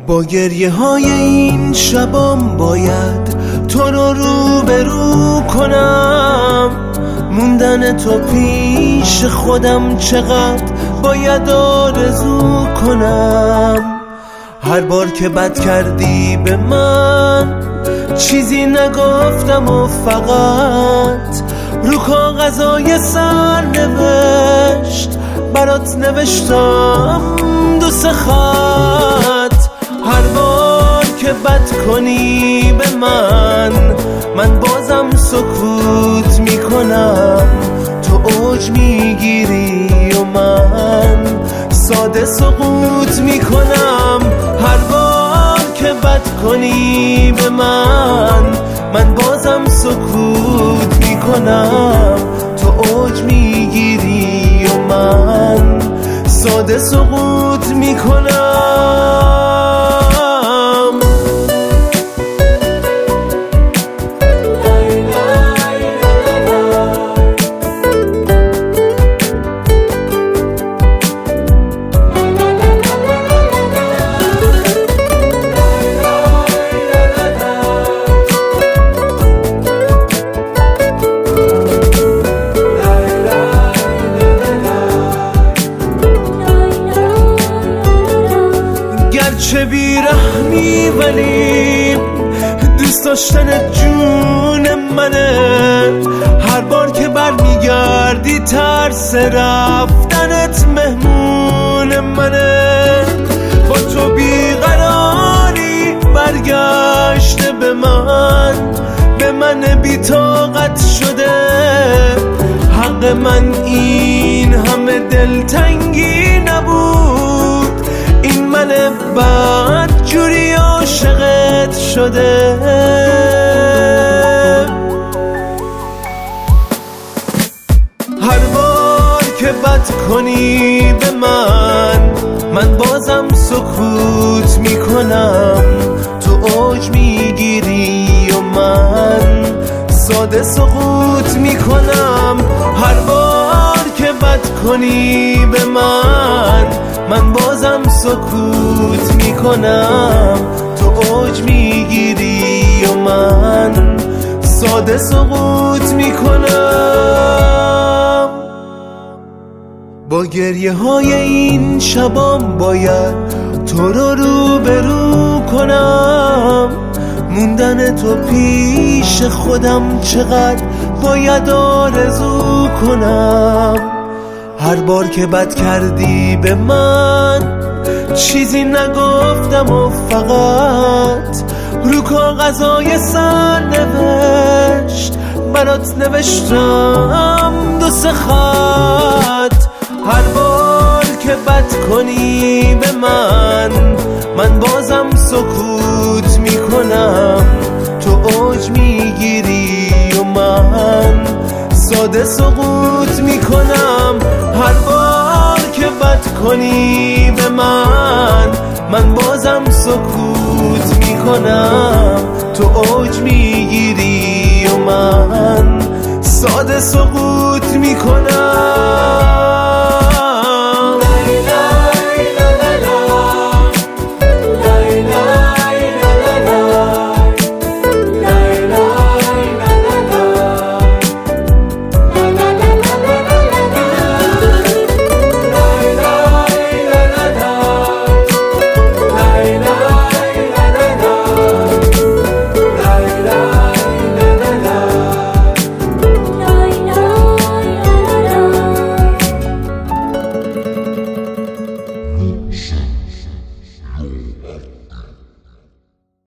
با گریه های این شبام باید تو رو روبرو کنم. موندن تو پیش خودم چقدر باید آرزو کنم. هر بار که بد کردی به من چیزی نگفتم و فقط رو کاغذای سرنوشت برات نوشتم 2 خط. هر بار که بد کنی به من بازم سکوت میکنم. تو اوج میگیری و من ساده سقوط میکنم. هر بار که بد کنی به من بازم سکوت میکنم. تو اوج میگیری و من ساده سقوط میکنم. چه بیرحمی ولی دوست داشتن جون منه. هر بار که برمیگردی ترس رفتنت مهمون منه. با تو بیقراری برگشته به من بی طاقت شده. حق من این همه دلتنگی نبود. این من بد جوری عاشقت شده. هر بار که بد کنی به من بازم سکوت میکنم. تو اوج میگیری و من ساده سقوط میکنم. هر بار که بد کنی به من بازم سکوت میکنم. تو اوج میگیری و من ساده سقوط میکنم. با گریه های این شبام باید تو رو روبرو کنم. موندن تو پیش خودم چقدر باید آرزو کنم. هر بار که بد کردی به من چیزی نگفتم و فقط رو کاغذای سرنوشت برات نوشتم 2 خط. هر بار که بد کنی به من بازم سکوت میکنم. تو اوج میگیری و من ساده سقوط میکنم. هر بار که بد کنی به من بازم سکوت میکنم. تو اوج میگیری و من ساده سقوط میکنم.